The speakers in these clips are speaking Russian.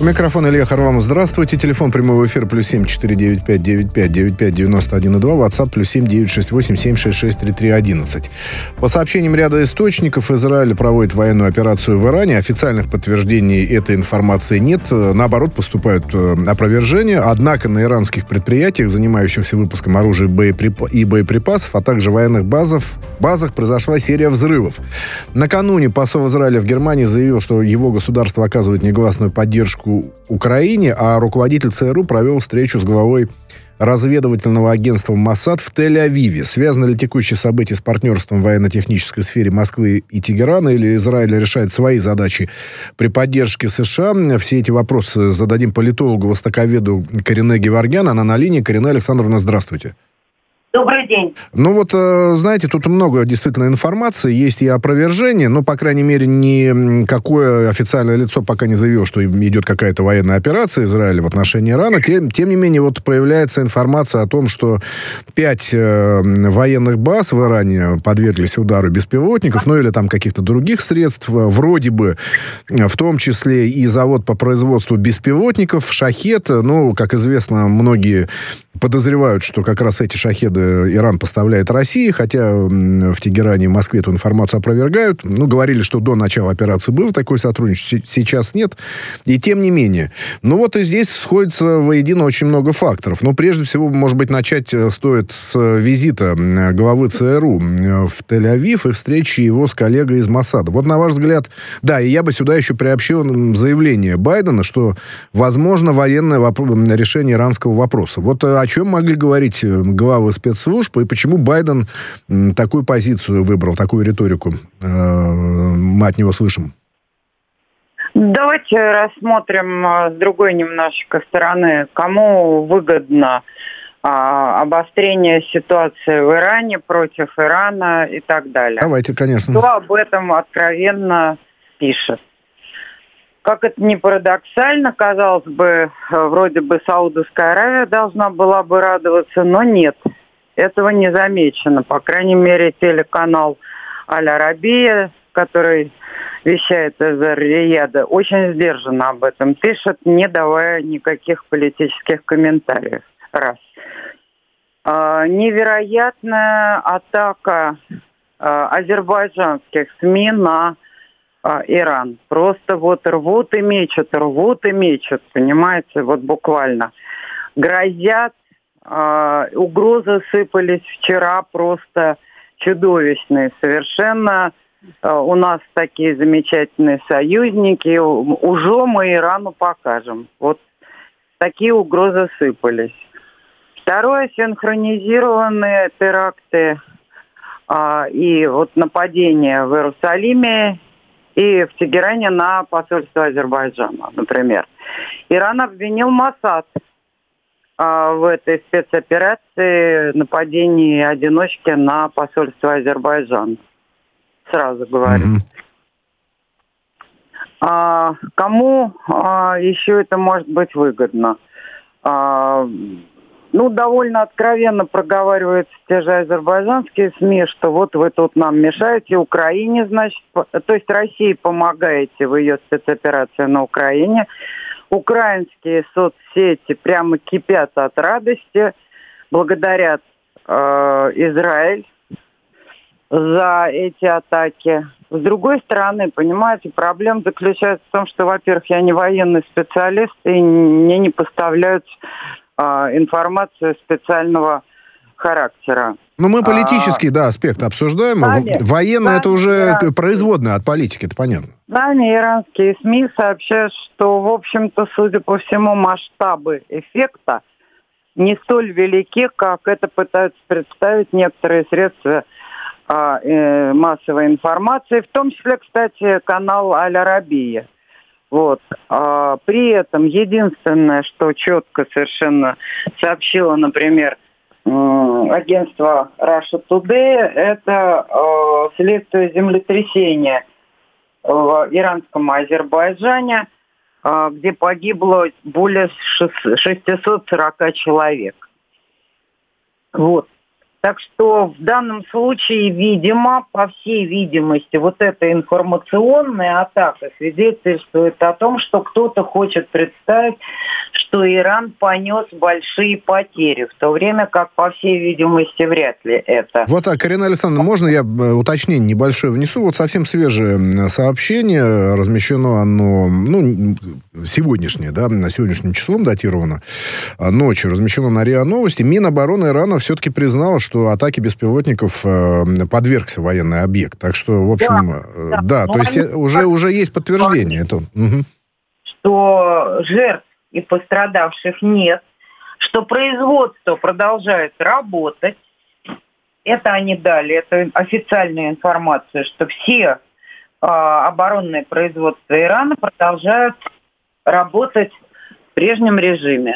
У микрофона Илья Харламов. Здравствуйте. Телефон прямого эфира +7 495 95 95 91 2. WhatsApp +7 968 766 3311. По сообщениям ряда источников, Израиль проводит военную операцию в Иране. Официальных подтверждений этой информации нет. Наоборот, поступают опровержения. Однако на иранских предприятиях, занимающихся выпуском оружия и боеприпасов, а также военных базах произошла серия взрывов. Накануне посол Израиля в Германии заявил, что его государство оказывает негласную поддержку Украине, а руководитель ЦРУ провел встречу с главой разведывательного агентства Моссад в Тель-Авиве. Связано ли текущее событие с партнерством в военно-технической сфере Москвы и Тегерана, или Израиль решает свои задачи при поддержке США? Все эти вопросы зададим политологу-востоковеду Карине Геворгян. Она на линии. Карине Александровна, здравствуйте. Добрый день. Ну вот, знаете, тут много действительно информации, есть и опровержения, но, по крайней мере, никакое официальное лицо пока не заявило, что идет какая-то военная операция Израиля в отношении Ирана. Тем не менее, вот появляется информация о том, что 5 военных баз в Иране подверглись удару беспилотников, ну или там каких-то других средств, вроде бы, в том числе и завод по производству беспилотников, «Шахед». Ну, как известно, многие подозревают, что как раз эти «Шахеды» Иран поставляет России, хотя в Тегеране и Москве эту информацию опровергают. Ну, говорили, что до начала операции было такое сотрудничество, сейчас нет. И тем не менее. Ну, вот и здесь сходится воедино очень много факторов. Но прежде всего, может быть, начать стоит с визита главы ЦРУ в Тель-Авив и встречи его с коллегой из Моссада. Вот на ваш взгляд, да, и я бы сюда еще приобщил заявление Байдена, что возможно военное решение иранского вопроса. Вот о чем могли говорить главы спецслужб, и почему Байден такую позицию выбрал, такую риторику мы от него слышим? Давайте рассмотрим с другой немножечко стороны, кому выгодно обострение ситуации в Иране против Ирана и так далее. Давайте, конечно. Кто об этом откровенно пишет? Как это ни парадоксально, казалось бы, вроде бы Саудовская Аравия должна была бы радоваться, но нет. Этого не замечено. По крайней мере, телеканал Аль-Арабия, который вещает из Эр-Рияда, очень сдержанно об этом пишет, не давая никаких политических комментариев. Раз. Невероятная атака азербайджанских СМИ на Иран. Просто вот рвут и мечут, понимаете, вот буквально. Грозят, угрозы сыпались вчера просто чудовищные совершенно. У нас такие замечательные союзники, уже мы Ирану покажем. Вот такие угрозы сыпались. Второе, синхронизированные теракты и вот нападения в Иерусалиме и в Тегеране на посольство Азербайджана, например. Иран обвинил Моссад в этой спецоперации, нападении одиночки на посольство Азербайджана. Сразу говорю. Кому еще это может быть выгодно? Довольно откровенно проговариваются те же азербайджанские СМИ, что вот вы тут нам мешаете, Украине, значит, то есть России помогаете в ее спецоперации на Украине. Украинские соцсети прямо кипят от радости, благодарят Израиль за эти атаки. С другой стороны, понимаете, проблема заключается в том, что, во-первых, я не военный специалист, и мне не поставляют информацию специального характера. Ну, мы политический, аспект обсуждаем. Военное это уже производное от политики, это понятно. Сами иранские СМИ сообщают, что, в общем-то, судя по всему, масштабы эффекта не столь велики, как это пытаются представить некоторые средства массовой информации, в том числе, кстати, канал Аль-Арабия. Вот. При этом единственное, что четко совершенно сообщило, например, агентство Russia Today, это следствие землетрясения в иранском Азербайджане, где погибло более 640 человек. Вот. Так что в данном случае, видимо, по всей видимости, вот эта информационная атака свидетельствует о том, что кто-то хочет представить, что Иран понес большие потери, в то время как, по всей видимости, вряд ли это. Вот так, Карина Александровна, можно я уточнение небольшое внесу? Вот совсем свежее сообщение, размещено оно, сегодняшнее, да, сегодняшним числом датировано, ночью, размещено на РИА Новости. Минобороны Ирана все-таки признала, что атаке беспилотников подвергся военный объект. Так что, в общем, да, то есть уже есть подтверждение этого. Что жертв и пострадавших нет, что производство продолжает работать. Это они дали, это официальная информация, что все оборонные производства Ирана продолжают работать в прежнем режиме.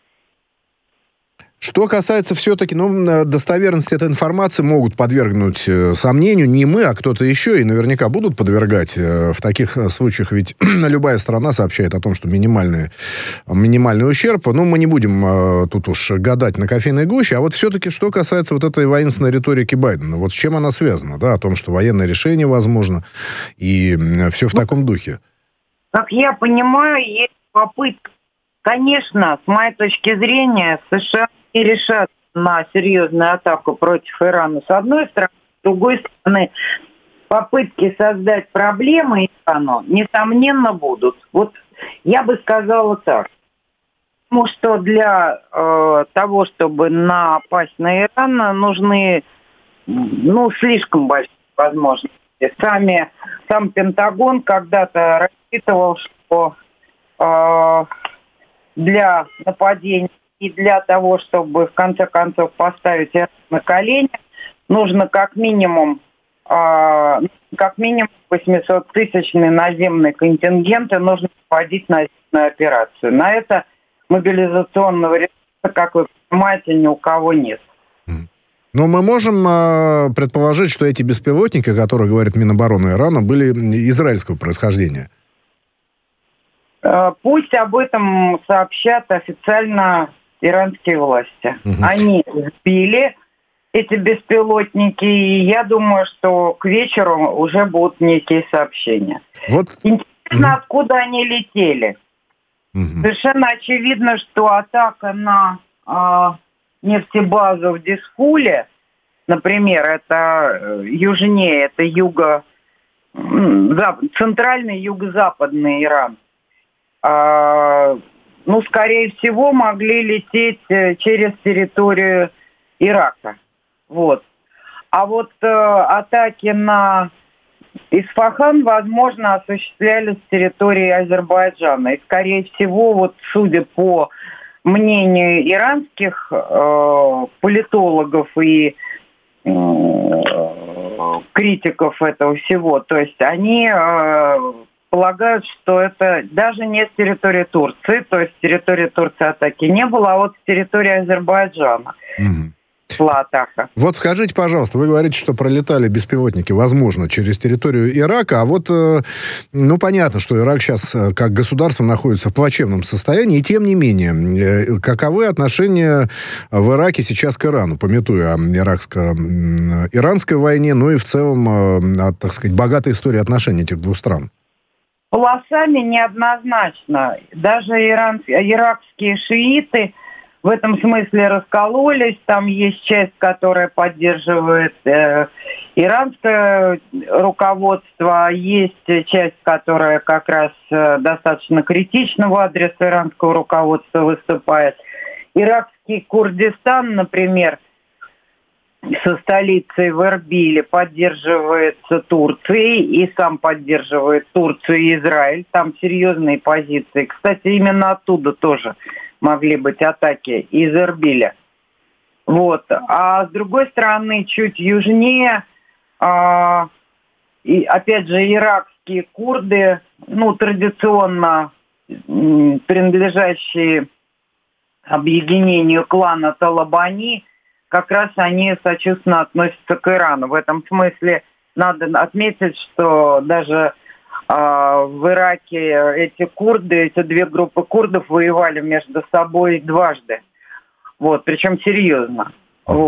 Что касается все-таки, достоверности этой информации могут подвергнуть сомнению не мы, а кто-то еще, и наверняка будут подвергать в таких случаях, ведь любая страна сообщает о том, что минимальный ущерб, мы не будем тут уж гадать на кофейной гуще, а вот все-таки, что касается вот этой воинственной риторики Байдена, вот с чем она связана, да, о том, что военное решение возможно, и все в таком духе. Как я понимаю, есть попытка, конечно, с моей точки зрения, США не решат на серьезную атаку против Ирана с одной стороны, с другой стороны, попытки создать проблемы Ирану, несомненно, будут. Вот я бы сказала так. Потому что для того, чтобы напасть на Иран, нужны слишком большие возможности. Сам Пентагон когда-то рассчитывал, что для нападения и для того, чтобы в конце концов поставить Иран на колени, нужно как минимум 800-тысячный наземный контингент, и нужно проводить наземную операцию. На это мобилизационного ресурса, как вы понимаете, ни у кого нет. Но мы можем предположить, что эти беспилотники, о которых говорит Минобороны Ирана, были израильского происхождения. Пусть об этом сообщат официально иранские власти. Они сбили эти беспилотники, и я думаю, что к вечеру уже будут некие сообщения. Интересно, откуда они летели. Совершенно очевидно, что атака на нефтебазу в Дизфуле, например, это южнее, это центральный юго-западный Иран, скорее всего, могли лететь через территорию Ирака. Вот. А вот атаки на Исфахан, возможно, осуществлялись с территории Азербайджана. И, скорее всего, судя по мнению иранских политологов и критиков этого всего, то есть они полагают, что это даже не с территории Турции, то есть с территории Турции атаки не было, а вот с территории Азербайджана шла атака. Вот скажите, пожалуйста, вы говорите, что пролетали беспилотники, возможно, через территорию Ирака, а понятно, что Ирак сейчас как государство находится в плачевном состоянии, и тем не менее, каковы отношения в Ираке сейчас к Ирану, памятуя о иранской войне, и в целом о, так сказать, богатой истории отношений этих двух стран? Полосами неоднозначно. Даже иракские шииты в этом смысле раскололись. Там есть часть, которая поддерживает иранское руководство, есть часть, которая как раз достаточно критично в адрес иранского руководства выступает. Иракский Курдистан, например, со столицей в Эрбиле поддерживается Турцией и сам поддерживает Турцию и Израиль. Там серьезные позиции. Кстати, именно оттуда тоже могли быть атаки из Эрбиля. Вот. А с другой стороны, чуть южнее, и опять же, иракские курды, традиционно принадлежащие объединению клана Талабани, как раз они сочувственно относятся к Ирану. В этом смысле надо отметить, что даже в Ираке эти две группы курдов воевали между собой дважды. Вот, причем серьезно. Вот.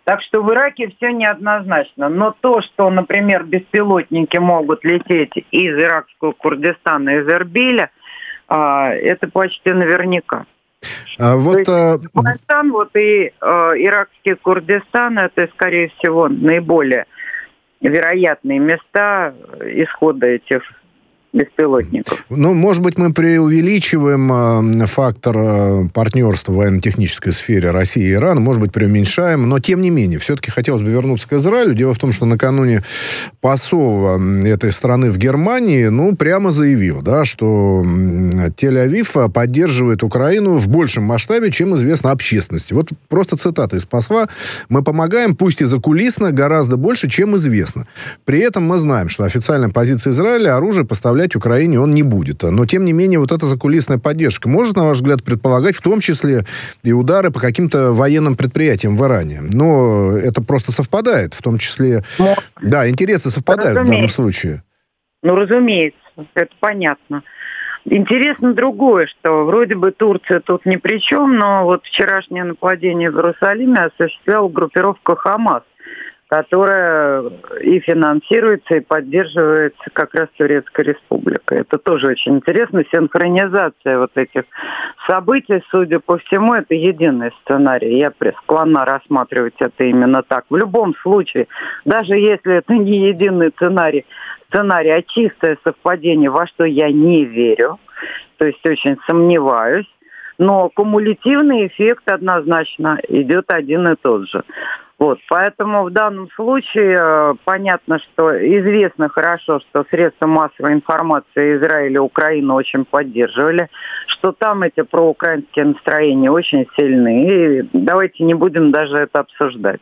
Так что в Ираке все неоднозначно. Но то, что, например, беспилотники могут лететь из иракского Курдистана, из Эрбиля, это почти наверняка. Афганистан, и иракский Курдистан, это, скорее всего, наиболее вероятные места исхода этих беспилотников. Может быть, мы преувеличиваем фактор партнерства в военно-технической сфере России и Ирана, может быть, преуменьшаем, но, тем не менее, все-таки хотелось бы вернуться к Израилю. Дело в том, что накануне посол этой страны в Германии, прямо заявил, да, что Тель-Авив поддерживает Украину в большем масштабе, чем известно общественности. Вот просто цитата из посла. «Мы помогаем, пусть и закулисно, гораздо больше, чем известно. При этом мы знаем, что официальная позиция Израиля — оружие поставлять Украине он не будет. Но, тем не менее, вот эта закулисная поддержка может, на ваш взгляд, предполагать в том числе и удары по каким-то военным предприятиям в Иране. Но это просто совпадает, в том числе... Да, интересы совпадают в данном случае. Разумеется, это понятно. Интересно другое, что вроде бы Турция тут ни при чем, но вот вчерашнее нападение в Иерусалиме осуществляла группировка «Хамас», которая и финансируется, и поддерживается как раз Турецкой Республикой. Это тоже очень интересно. Синхронизация вот этих событий, судя по всему, это единый сценарий. Я склонна рассматривать это именно так. В любом случае, даже если это не единый сценарий, а чистое совпадение, во что я не верю, то есть очень сомневаюсь, но кумулятивный эффект однозначно идет один и тот же. Поэтому в данном случае понятно, что известно хорошо, что средства массовой информации Израиля и Украины очень поддерживали, что там эти проукраинские настроения очень сильны. И давайте не будем даже это обсуждать.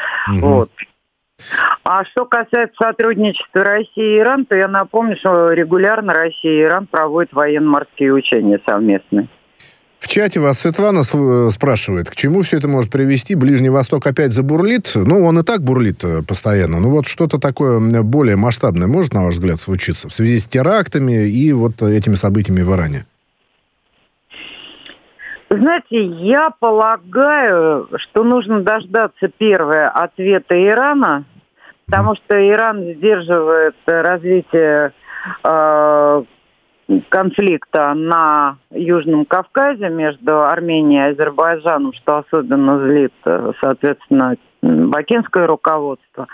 А что касается сотрудничества России и Ирана, то я напомню, что регулярно Россия и Иран проводят военно-морские учения совместные. В чате вас Светлана спрашивает, к чему все это может привести? Ближний Восток опять забурлит? Он и так бурлит постоянно. Что-то такое более масштабное может, на ваш взгляд, случиться в связи с терактами и вот этими событиями в Иране? Знаете, я полагаю, что нужно дождаться первого ответа Ирана, потому что Иран сдерживает развитие конфликта на Южном Кавказе между Арменией и Азербайджаном, что особенно злит, соответственно, бакинское руководство.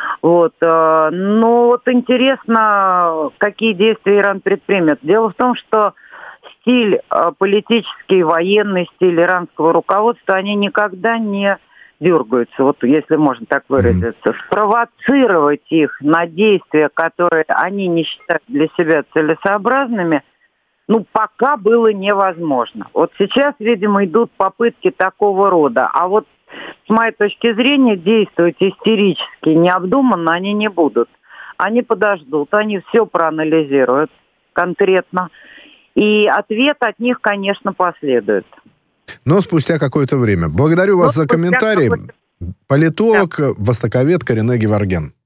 Но интересно, какие действия Иран предпримет. Дело в том, что стиль политический, военный стиль иранского руководства, они никогда не дергаются, если можно так выразиться. Спровоцировать их на действия, которые они не считают для себя целесообразными, пока было невозможно. Сейчас, видимо, идут попытки такого рода. А с моей точки зрения, действовать истерически, необдуманно они не будут. Они подождут, они все проанализируют конкретно. И ответ от них, конечно, последует. Но спустя какое-то время. Благодарю вас за комментарий. Политолог, востоковед Каринэ Геворгян.